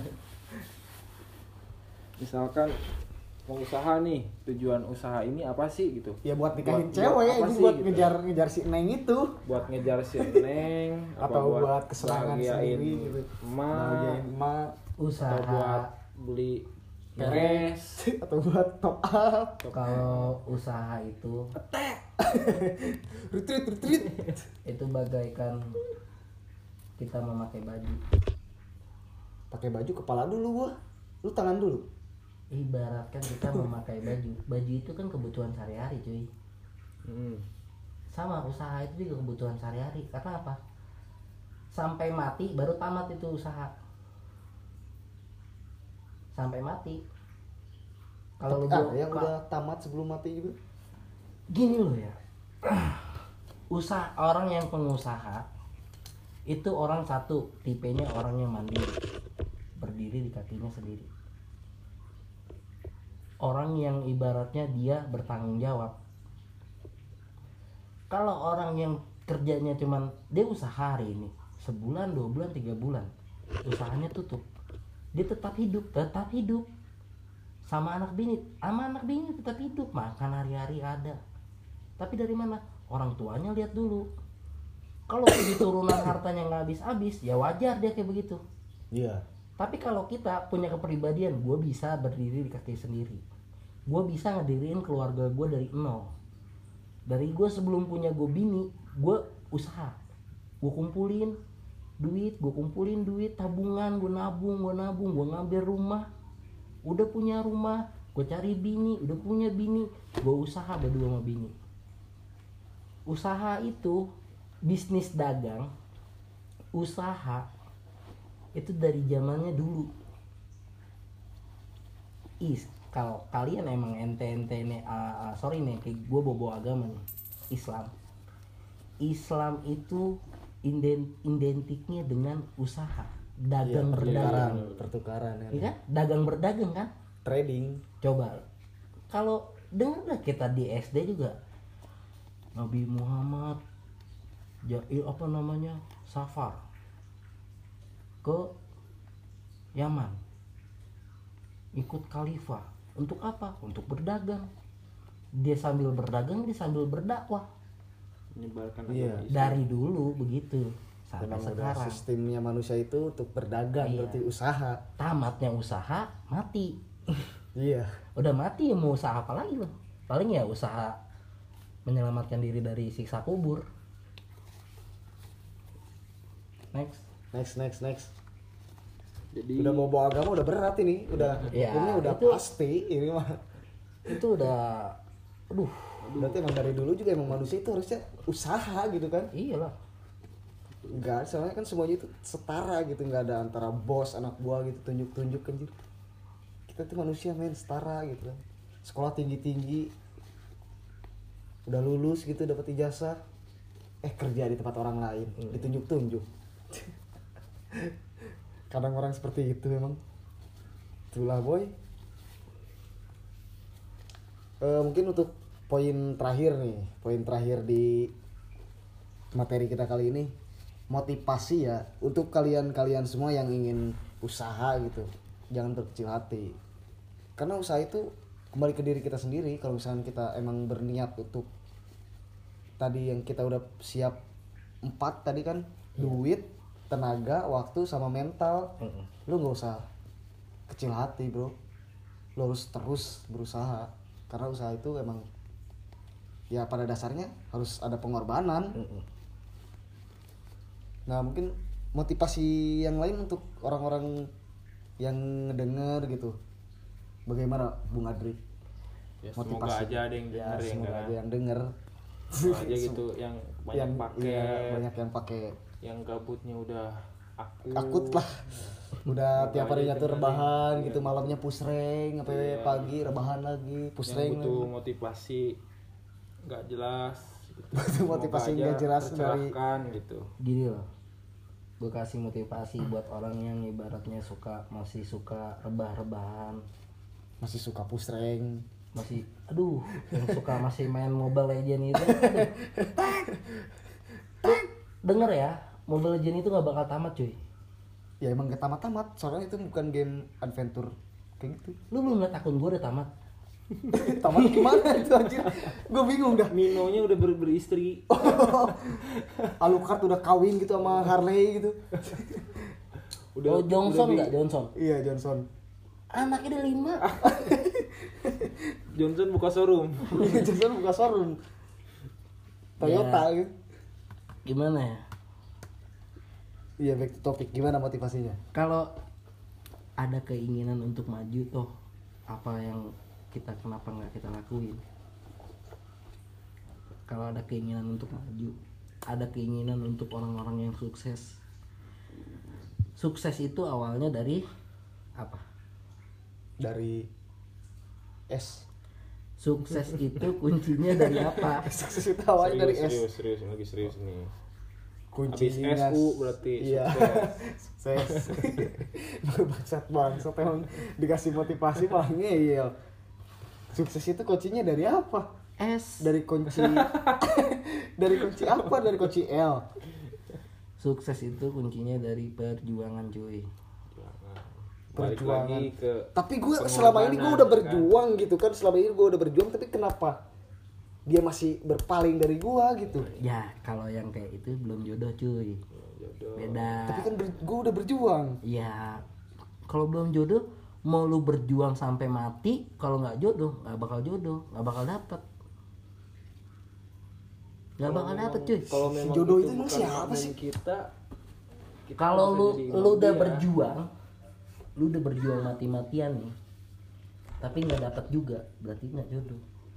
[SPEAKER 3] Misalkan mau usaha nih, tujuan usaha ini apa sih gitu?
[SPEAKER 1] Ya buat nikahin
[SPEAKER 3] Buat-
[SPEAKER 1] cewek,
[SPEAKER 3] buat apa
[SPEAKER 1] itu
[SPEAKER 3] sih
[SPEAKER 1] buat
[SPEAKER 3] gitu?
[SPEAKER 1] ngejar ngejar si Neng itu.
[SPEAKER 3] Buat ngejar si Neng
[SPEAKER 1] Atau buat kesenangan
[SPEAKER 3] bahagiain
[SPEAKER 1] sendiri gitu.
[SPEAKER 3] emak,
[SPEAKER 1] Bahagiain emak
[SPEAKER 2] Usaha
[SPEAKER 3] atau buat beli beres,
[SPEAKER 1] atau buat top up.
[SPEAKER 2] kalau usaha itu
[SPEAKER 1] Retreat, retreat.
[SPEAKER 2] itu bagaikan kita memakai baju.
[SPEAKER 1] Pakai baju kepala dulu gua. Lu tangan dulu.
[SPEAKER 2] Ibaratkan kita memakai baju. Baju itu kan kebutuhan sehari-hari, cuy.
[SPEAKER 3] Hmm.
[SPEAKER 2] Sama usaha itu juga kebutuhan sehari-hari. Karena apa? Sampai mati baru tamat itu usaha. sampai mati. Kalau lu
[SPEAKER 1] Ah,
[SPEAKER 2] gua-
[SPEAKER 1] yang
[SPEAKER 2] ka-
[SPEAKER 1] udah tamat sebelum mati juga.
[SPEAKER 2] gini loh ya. Usaha orang yang pengusaha itu orang satu, tipenya orang yang mandiri, berdiri di kakinya sendiri. Orang yang ibaratnya dia bertanggung jawab. Kalau orang yang kerjanya cuman dia usaha hari ini, sebulan, dua bulan, tiga bulan, usahanya tutup, dia tetap hidup, tetap hidup sama anak bini, sama anak bini tetap hidup, makan hari-hari ada. Tapi dari mana? Orang tuanya lihat dulu. Kalau di turunan hartanya nggak habis-habis, ya wajar dia kayak begitu.
[SPEAKER 1] Iya.
[SPEAKER 2] Tapi kalau kita punya kepribadian, gue bisa berdiri di kaki sendiri, gue bisa ngediriin keluarga gue dari nol. Dari gue sebelum punya gue bini, gue usaha, gue kumpulin duit, gue kumpulin duit, tabungan, gue nabung, gue nabung, gue ngambil rumah, udah punya rumah, gue cari bini, udah punya bini, gue usaha berdua sama bini. Usaha itu bisnis dagang, usaha itu dari zamannya dulu. Is kalau kalian emang ente-ente nih, uh, uh, sorry nih, kayak gue bobo agama nih, Islam. Islam itu inden, identiknya dengan usaha, dagang
[SPEAKER 1] Iya,
[SPEAKER 2] berdagang,
[SPEAKER 1] pertukaran, pertukaran ya.
[SPEAKER 2] iya kan? Dagang berdagang kan?
[SPEAKER 1] Trading.
[SPEAKER 2] Coba kalau dengar lah kita di S D juga, Nabi Muhammad ya, apa namanya, safar ke Yaman, ikut khalifah untuk apa? Untuk berdagang. Dia sambil berdagang, dia sambil berdakwah.
[SPEAKER 3] menyebarkan
[SPEAKER 1] Iya.
[SPEAKER 3] agama Islam.
[SPEAKER 2] Dari dulu begitu sampai
[SPEAKER 1] Memang udah
[SPEAKER 2] sekarang.
[SPEAKER 1] sistemnya manusia itu untuk berdagang,
[SPEAKER 2] Iya.
[SPEAKER 1] berarti usaha.
[SPEAKER 2] Tamatnya usaha, mati.
[SPEAKER 1] Iya.
[SPEAKER 2] Udah mati ya mau usaha apa lagi loh? Paling ya usaha menyelamatkan diri dari siksa kubur. Next.
[SPEAKER 1] Next, next, next.
[SPEAKER 3] Jadi
[SPEAKER 1] Udah mau bawa agama udah berat ini, udah
[SPEAKER 2] Ya,
[SPEAKER 1] hukumnya udah
[SPEAKER 2] itu-
[SPEAKER 1] pasti ini mah.
[SPEAKER 2] Itu udah, aduh,
[SPEAKER 1] Berarti emang dari dulu juga emang manusia itu harusnya usaha gitu kan?
[SPEAKER 2] iyalah.
[SPEAKER 1] Enggak, soalnya kan semuanya itu setara gitu, nggak ada antara bos anak buah gitu tunjuk-tunjuk anjir. Kita tuh manusia men setara gitu kan. Sekolah tinggi-tinggi, udah lulus gitu dapat ijazah, eh kerja di tempat orang lain, ditunjuk-tunjuk. Kadang orang seperti itu memang. Itulah boy. Eh, mungkin untuk poin terakhir nih, poin terakhir di materi kita kali ini, motivasi ya untuk kalian-kalian semua yang ingin usaha gitu, jangan berkecil hati, karena usaha itu kembali ke diri kita sendiri. Kalau misalnya kita emang berniat untuk tadi yang kita udah siap empat tadi kan, duit, tenaga, waktu, sama mental,
[SPEAKER 2] Mm-mm.
[SPEAKER 1] lu nggak usah kecil hati bro, lu harus terus berusaha, karena usaha itu emang ya pada dasarnya harus ada pengorbanan.
[SPEAKER 2] Mm-mm.
[SPEAKER 1] Nah mungkin motivasi yang lain untuk orang-orang yang ngedenger gitu, bagaimana Bung Adri?
[SPEAKER 3] ya semoga
[SPEAKER 1] Motivasi.
[SPEAKER 3] aja ada yang
[SPEAKER 1] Ya
[SPEAKER 3] denger ya,
[SPEAKER 1] semoga
[SPEAKER 3] kan?
[SPEAKER 1] ada yang denger.
[SPEAKER 3] Semoga aja gitu yang banyak
[SPEAKER 1] yang
[SPEAKER 3] pakai,
[SPEAKER 1] iya, banyak yang pakai
[SPEAKER 3] yang gabutnya udah akut.
[SPEAKER 1] akut lah. Udah
[SPEAKER 3] Semoga
[SPEAKER 1] tiap hari
[SPEAKER 3] aja
[SPEAKER 1] nyatur
[SPEAKER 3] dengerin.
[SPEAKER 1] rebahan
[SPEAKER 3] Iya.
[SPEAKER 1] gitu, malamnya pusreng, sampai
[SPEAKER 3] Iya.
[SPEAKER 1] pagi rebahan lagi,
[SPEAKER 3] Yang
[SPEAKER 1] pusreng
[SPEAKER 3] butuh
[SPEAKER 1] lagi.
[SPEAKER 3] motivasi nggak jelas gitu.
[SPEAKER 1] Butuh
[SPEAKER 3] Semoga
[SPEAKER 1] motivasi
[SPEAKER 3] aja
[SPEAKER 1] nggak jelas dari-
[SPEAKER 3] tercerahkan gitu.
[SPEAKER 2] Gini loh, gue kasih motivasi buat orang yang ibaratnya suka, masih suka rebah-rebahan,
[SPEAKER 1] Masih suka pusreng.
[SPEAKER 2] masih, aduh, yang suka masih main Mobile Legend itu, aduh. Lu denger ya, Mobile Legend itu nggak bakal tamat cuy.
[SPEAKER 1] Ya emang gak tamat-tamat, soalnya itu bukan game adventure kayak gitu.
[SPEAKER 2] Lu belum liat akun gue udah tamat.
[SPEAKER 1] Tamat gimana itu anjir? Gue bingung dah.
[SPEAKER 3] Minonya udah ber beristri.
[SPEAKER 1] Alucard udah kawin gitu sama Harley gitu.
[SPEAKER 3] Udah
[SPEAKER 2] Oh Johnson
[SPEAKER 3] udah di-
[SPEAKER 2] nggak Johnson?
[SPEAKER 1] Iya Johnson.
[SPEAKER 2] Anaknya ada lima.
[SPEAKER 3] Johnson buka showroom.
[SPEAKER 1] Johnson buka showroom Toyota
[SPEAKER 2] Ya.
[SPEAKER 1] gitu.
[SPEAKER 2] Gimana ya?
[SPEAKER 1] Iya back to topic, gimana motivasinya?
[SPEAKER 2] Kalau ada keinginan untuk maju tuh, apa yang kita kenapa nggak kita lakuin? Kalau ada keinginan untuk maju, ada keinginan untuk orang-orang yang sukses. Sukses itu awalnya dari apa?
[SPEAKER 1] dari S.
[SPEAKER 2] Sukses itu kuncinya dari apa?
[SPEAKER 1] Sukses itu awalnya dari
[SPEAKER 4] serius,
[SPEAKER 1] S.
[SPEAKER 4] serius, serius, lagi serius nih. Habis
[SPEAKER 1] Kuncinya
[SPEAKER 4] S U berarti
[SPEAKER 1] iya.
[SPEAKER 4] sukses.
[SPEAKER 1] Sukses. Bangsat bangsat emang dikasih motivasi malah ngeyel. Sukses itu kuncinya dari apa?
[SPEAKER 2] S.
[SPEAKER 1] Dari kunci dari kunci apa? Dari kunci L.
[SPEAKER 2] Sukses itu kuncinya dari perjuangan cuy.
[SPEAKER 4] Balik
[SPEAKER 1] Perjuangan.
[SPEAKER 4] lagi ke
[SPEAKER 1] Tapi gue selama ini gue
[SPEAKER 4] pengorbanan,
[SPEAKER 1] udah
[SPEAKER 4] kan?
[SPEAKER 1] berjuang gitu kan, selama ini gue udah berjuang, tapi kenapa dia masih berpaling dari gue gitu?
[SPEAKER 2] Ya kalau yang kayak itu belum jodoh cuy.
[SPEAKER 4] Jodoh.
[SPEAKER 2] Beda.
[SPEAKER 1] Tapi kan ber, gue udah berjuang.
[SPEAKER 2] Ya kalau belum jodoh mau lu berjuang sampai mati, kalau nggak jodoh nggak bakal jodoh, nggak bakal dapet, nggak
[SPEAKER 3] Kalau
[SPEAKER 2] bakal
[SPEAKER 3] memang-
[SPEAKER 2] dapet cuy.
[SPEAKER 3] Kalau
[SPEAKER 1] Si
[SPEAKER 3] memang
[SPEAKER 1] jodoh
[SPEAKER 3] itu
[SPEAKER 1] itu emang
[SPEAKER 3] bukan
[SPEAKER 1] siapa
[SPEAKER 3] main
[SPEAKER 1] sih?
[SPEAKER 3] Kita, kita
[SPEAKER 2] Kalau
[SPEAKER 3] bisa
[SPEAKER 2] lu
[SPEAKER 3] jadi
[SPEAKER 2] lu udah
[SPEAKER 3] dia.
[SPEAKER 2] berjuang, lu udah berjuang mati-matian nih, tapi nggak dapet juga, berarti nggak jodoh.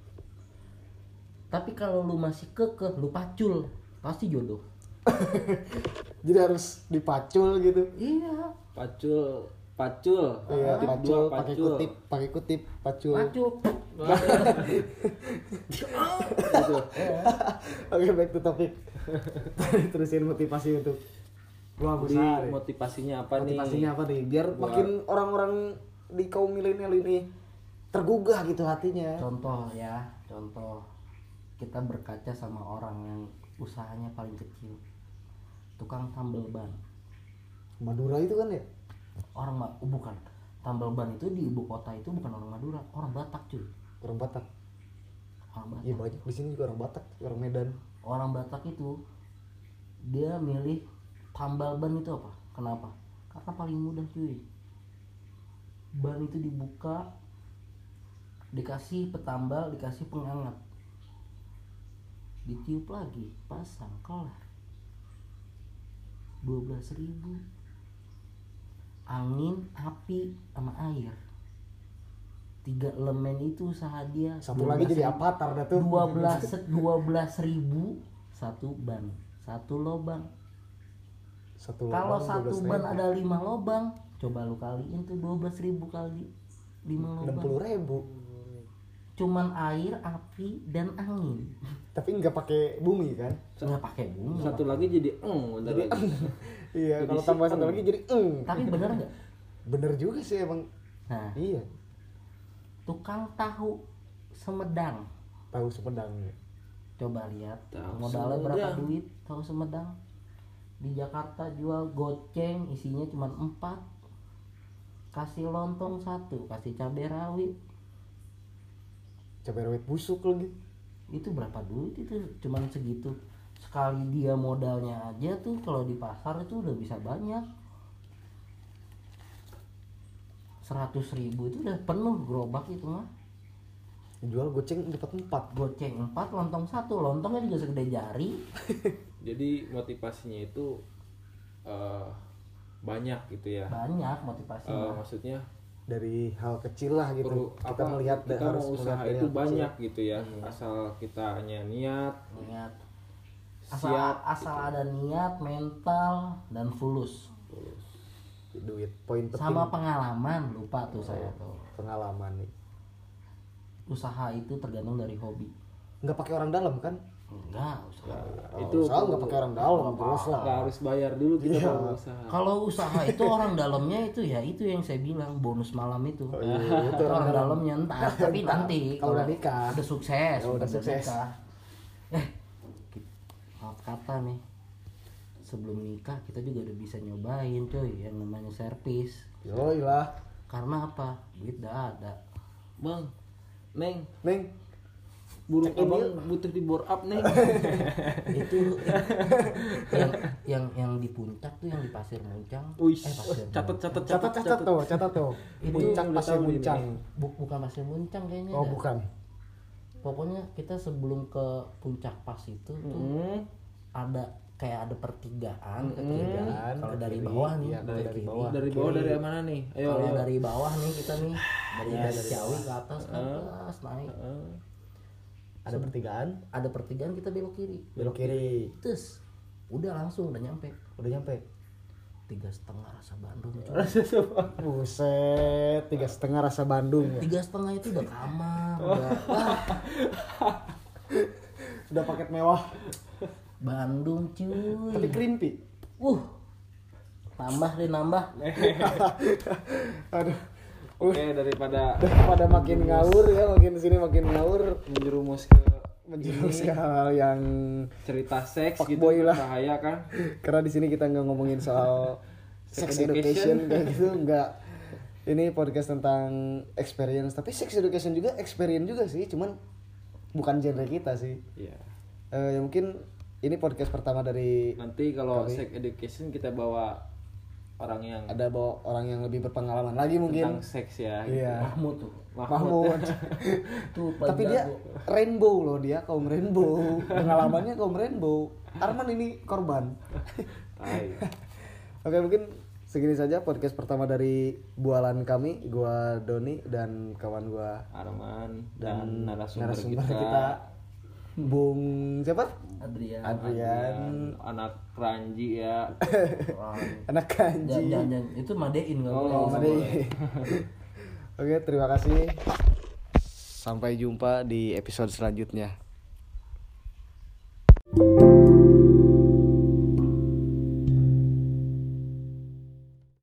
[SPEAKER 2] Tapi kalau lu masih kekeh, lu pacul, pasti jodoh.
[SPEAKER 1] Jadi harus dipacul gitu.
[SPEAKER 2] Iya,
[SPEAKER 3] Pacul, pacul.
[SPEAKER 1] Iya,
[SPEAKER 3] Tip
[SPEAKER 1] pacul
[SPEAKER 3] dua,
[SPEAKER 1] pakai
[SPEAKER 3] pacul.
[SPEAKER 1] kutip, pakai kutip, pacul.
[SPEAKER 2] pacul.
[SPEAKER 3] Gitu.
[SPEAKER 1] Oke, back to topic. Terusin motivasi untuk gua
[SPEAKER 3] Jadi
[SPEAKER 1] besar. ya.
[SPEAKER 3] motivasinya apa nih?
[SPEAKER 1] Motivasinya apa nih? Biar
[SPEAKER 3] Buat-
[SPEAKER 1] makin orang-orang di kaum milenial ini tergugah gitu hatinya.
[SPEAKER 2] Contoh ya, contoh kita berkaca sama orang yang usahanya paling kecil, tukang tambal ban.
[SPEAKER 1] Madura itu kan ya?
[SPEAKER 2] Orang Ma- oh, bukan, tambal ban itu di ibu kota itu bukan orang Madura, orang Batak cuy.
[SPEAKER 1] Orang Batak.
[SPEAKER 2] Orang Batak.
[SPEAKER 1] Iya banyak di sini juga orang Batak, orang Medan.
[SPEAKER 2] Orang Batak itu dia milih tambal ban itu apa? Kenapa? Karena paling mudah cuy. Ban itu dibuka, dikasih petambal, dikasih penghangat, ditiup lagi, pasang, kelar. dua belas ribu. Angin, api, sama air. Tiga elemen itu usaha dia.
[SPEAKER 1] Satu lagi jadi avatar dah tuh.
[SPEAKER 2] dua belas dua belas ribu satu ban, satu lobang.
[SPEAKER 1] Satu
[SPEAKER 2] Kalau
[SPEAKER 1] lubang
[SPEAKER 2] satu
[SPEAKER 1] dua belas
[SPEAKER 2] ban
[SPEAKER 1] ribu.
[SPEAKER 2] ada lima lobang, coba lu kaliin tuh dua belas ribu kali lima
[SPEAKER 1] enam puluh
[SPEAKER 2] lobang.
[SPEAKER 1] ribu.
[SPEAKER 2] Cuman air, api, dan angin.
[SPEAKER 1] Tapi nggak pakai bumi kan?
[SPEAKER 2] Nggak pakai bumi.
[SPEAKER 3] Satu lagi jadi eng, bentar
[SPEAKER 1] Jadi
[SPEAKER 3] lagi.
[SPEAKER 1] iya,
[SPEAKER 3] Jadi
[SPEAKER 1] kalau
[SPEAKER 3] si
[SPEAKER 1] tambah satu
[SPEAKER 3] eng.
[SPEAKER 1] lagi jadi eng.
[SPEAKER 2] Tapi bener nggak?
[SPEAKER 1] Bener juga sih emang.
[SPEAKER 2] Nah,
[SPEAKER 1] Iya.
[SPEAKER 2] tukang tahu Sumedang.
[SPEAKER 1] Tahu Sumedang ya.
[SPEAKER 2] Coba lihat
[SPEAKER 3] Tahu
[SPEAKER 2] modalnya berapa
[SPEAKER 3] Sumedang.
[SPEAKER 2] duit tahu Sumedang. Di Jakarta jual goceng, isinya cuma empat. Kasih lontong satu, kasih cabai rawit.
[SPEAKER 1] Cabai rawit busuk lagi.
[SPEAKER 2] Itu berapa duit itu? Cuman segitu. Sekali dia modalnya aja tuh kalau di pasar itu udah bisa banyak. Seratus ribu itu udah penuh gerobak itu mah.
[SPEAKER 1] Jual goceng dapat empat.
[SPEAKER 2] Goceng empat, lontong satu. Lontongnya juga segede jari.
[SPEAKER 4] Jadi motivasinya itu eh, banyak gitu ya.
[SPEAKER 2] Banyak
[SPEAKER 4] Eh,
[SPEAKER 2] motivasinya.
[SPEAKER 4] maksudnya
[SPEAKER 1] Dari hal kecil lah gitu.
[SPEAKER 4] perlu
[SPEAKER 1] kita
[SPEAKER 4] apa,
[SPEAKER 1] melihat
[SPEAKER 4] kita
[SPEAKER 1] harus
[SPEAKER 4] mau usaha
[SPEAKER 1] melihat dari
[SPEAKER 4] itu
[SPEAKER 1] hal
[SPEAKER 4] banyak
[SPEAKER 1] kecil.
[SPEAKER 4] gitu ya.
[SPEAKER 2] Iya.
[SPEAKER 4] Asal kita hanya niat,
[SPEAKER 2] Niat. Asal,
[SPEAKER 4] siap
[SPEAKER 2] asal
[SPEAKER 4] gitu.
[SPEAKER 2] ada niat, mental, dan fulus.
[SPEAKER 1] Duit poin penting.
[SPEAKER 2] Sama pengalaman, lupa tuh saya tuh.
[SPEAKER 1] Pengalaman nih.
[SPEAKER 2] Usaha itu tergantung dari hobi.
[SPEAKER 1] Nggak pakai orang dalam kan?
[SPEAKER 2] Enggak, usaha.
[SPEAKER 1] Oh,
[SPEAKER 3] Itu
[SPEAKER 1] usaha nggak pakai orang dalam terus lah.
[SPEAKER 3] Nggak harus bayar dulu kita
[SPEAKER 1] Iya.
[SPEAKER 3] baru usaha.
[SPEAKER 2] Kalau usaha itu orang dalamnya itu ya itu yang saya bilang bonus malam itu.
[SPEAKER 1] Oh, iya, itu
[SPEAKER 2] Itu
[SPEAKER 1] orang
[SPEAKER 2] orang
[SPEAKER 1] dalam.
[SPEAKER 2] dalamnya entar, tapi
[SPEAKER 1] Ntar,
[SPEAKER 2] nanti
[SPEAKER 1] kalau udah nikah.
[SPEAKER 2] udah sukses,
[SPEAKER 1] Oh, udah sukses.
[SPEAKER 2] nikah. Eh, ki- maaf kata nih. Sebelum nikah kita juga udah bisa nyobain coy yang namanya servis.
[SPEAKER 1] Yoi lah.
[SPEAKER 2] Karena apa? Duit dah ada.
[SPEAKER 3] Bang, Neng,
[SPEAKER 1] Neng,
[SPEAKER 3] burung
[SPEAKER 1] Check in
[SPEAKER 3] abang
[SPEAKER 1] yuk.
[SPEAKER 3] butuh di bore up, Neng.
[SPEAKER 2] Itu yang yang yang di puncak tuh yang di Pasir Muncang.
[SPEAKER 3] Wih,
[SPEAKER 2] eh Pasir
[SPEAKER 3] catat,
[SPEAKER 2] Muncang.
[SPEAKER 3] catat,
[SPEAKER 1] catat catat tuh, catat tuh.
[SPEAKER 2] Itu
[SPEAKER 1] Puncak
[SPEAKER 3] udah
[SPEAKER 1] pasir
[SPEAKER 3] tahu nih,
[SPEAKER 1] muncang.
[SPEAKER 2] Bu- bukan Pasir Muncang kayaknya.
[SPEAKER 1] Oh
[SPEAKER 2] dah.
[SPEAKER 1] bukan.
[SPEAKER 2] Pokoknya kita sebelum ke puncak pas itu tuh
[SPEAKER 3] Hmm.
[SPEAKER 2] ada kayak ada pertigaan ke
[SPEAKER 3] Hmm.
[SPEAKER 2] kiri.
[SPEAKER 1] Pertigaan,
[SPEAKER 2] Kalau
[SPEAKER 1] ke
[SPEAKER 2] dari
[SPEAKER 1] kiri.
[SPEAKER 2] bawah nih,
[SPEAKER 1] Iya, kalau dari
[SPEAKER 2] kiri.
[SPEAKER 1] bawah.
[SPEAKER 3] Dari bawah dari mana nih? Ayo,
[SPEAKER 2] Kalau
[SPEAKER 3] ayo.
[SPEAKER 2] dari bawah nih kita nih dari
[SPEAKER 1] Iya,
[SPEAKER 2] dari
[SPEAKER 1] dari
[SPEAKER 2] Ciawi
[SPEAKER 1] bawah.
[SPEAKER 2] ke atas ke atas naik.
[SPEAKER 3] Heeh.
[SPEAKER 1] Ada pertigaan,
[SPEAKER 2] Ada pertigaan kita belok kiri.
[SPEAKER 1] belok kiri.
[SPEAKER 2] Terus udah langsung udah nyampe.
[SPEAKER 1] Udah nyampe.
[SPEAKER 2] tiga setengah rasa Bandung. cuy.
[SPEAKER 3] Rasa sama.
[SPEAKER 1] Buset, tiga setengah rasa Bandung ya.
[SPEAKER 2] Tiga setengah itu udah kamar, udah wah,
[SPEAKER 1] Udah paket mewah,
[SPEAKER 2] Bandung
[SPEAKER 1] tapi
[SPEAKER 2] cuy.
[SPEAKER 1] krimpi.
[SPEAKER 2] Uh, nambah deh nambah.
[SPEAKER 1] Aduh,
[SPEAKER 4] Oke, daripada
[SPEAKER 1] pada makin ngawur ya, makin sini makin ngawur,
[SPEAKER 4] menjerumus ke
[SPEAKER 1] menjerumus ke hal yang
[SPEAKER 4] cerita seks gitu
[SPEAKER 1] Fuckboy lah.
[SPEAKER 4] bahaya kan.
[SPEAKER 1] karena di sini kita nggak ngomongin soal sex
[SPEAKER 4] Sex
[SPEAKER 1] education
[SPEAKER 4] education.
[SPEAKER 1] kayak gitu, nggak. Ini podcast tentang experience, tapi sex education juga experience juga sih, cuman bukan genre kita sih.
[SPEAKER 4] Iya.
[SPEAKER 1] Eh, ya mungkin ini podcast pertama dari
[SPEAKER 4] Nanti kalau
[SPEAKER 1] Kami.
[SPEAKER 4] sex education kita bawa orang yang
[SPEAKER 1] ada bawa orang yang lebih berpengalaman lagi mungkin.
[SPEAKER 4] tentang seks ya. gitu.
[SPEAKER 1] Iya.
[SPEAKER 2] Mahmud tuh.
[SPEAKER 1] Mahmud.
[SPEAKER 2] Tuh paling
[SPEAKER 1] Tapi dia
[SPEAKER 2] jago.
[SPEAKER 1] rainbow loh, dia kaum rainbow. Pengalamannya kaum rainbow. Arman ini korban.
[SPEAKER 4] Tai.
[SPEAKER 1] Oke, mungkin segini saja podcast pertama dari bualan kami, gua Doni dan kawan gua
[SPEAKER 4] Arman
[SPEAKER 1] dan,
[SPEAKER 4] dan, narasumber,
[SPEAKER 1] narasumber
[SPEAKER 4] kita,
[SPEAKER 1] kita, Bung siapa?
[SPEAKER 2] Adrian.
[SPEAKER 1] Adrian,
[SPEAKER 4] anak Ranji ya.
[SPEAKER 1] anak kanji.
[SPEAKER 2] Jangan, jangan, itu madein nggak
[SPEAKER 4] Oh,
[SPEAKER 2] boleh.
[SPEAKER 1] Oh, Made. Oke, terima kasih. Sampai jumpa di episode selanjutnya.